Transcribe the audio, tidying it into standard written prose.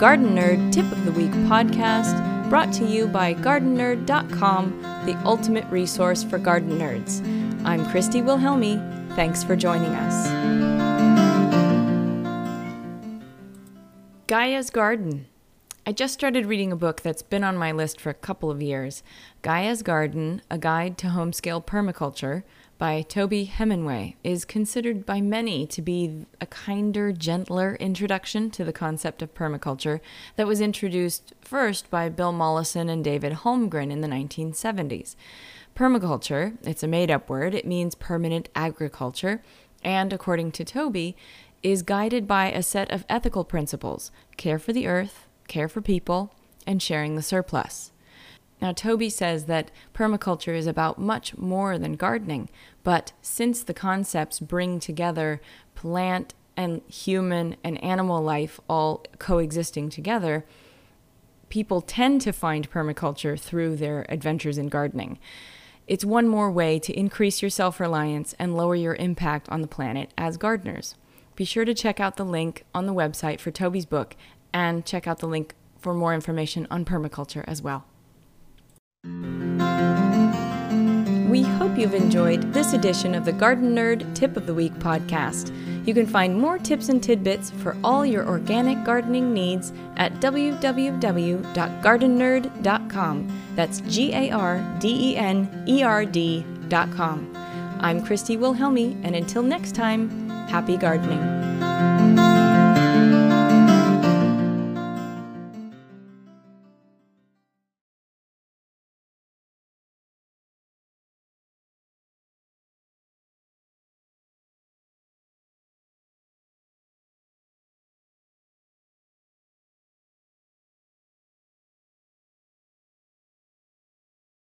Garden Nerd Tip of the Week podcast, brought to you by GardenNerd.com, the ultimate resource for garden nerds. I'm Christy Wilhelmi. Thanks for joining us. Gaia's Garden. I just started reading a book that's been on my list for a couple of years. Gaia's Garden, A Guide to Home-Scale Permaculture by Toby Hemenway is considered by many to be a kinder, gentler introduction to the concept of permaculture that was introduced first by Bill Mollison and David Holmgren in the 1970s. Permaculture, it's a made-up word, it means permanent agriculture, and according to Toby, is guided by a set of ethical principles: care for the earth, care for people, and sharing the surplus. Now, Toby says that permaculture is about much more than gardening, but since the concepts bring together plant and human and animal life all coexisting together, people tend to find permaculture through their adventures in gardening. It's one more way to increase your self-reliance and lower your impact on the planet as gardeners. Be sure to check out the link on the website for Toby's book and check out the link for more information on permaculture as well. We hope you've enjoyed this edition of the Garden Nerd Tip of the Week podcast. You can find more tips and tidbits for all your organic gardening needs at www.gardennerd.com. That's GARDENERD.com. I'm Christy Wilhelmi, and until next time, happy gardening.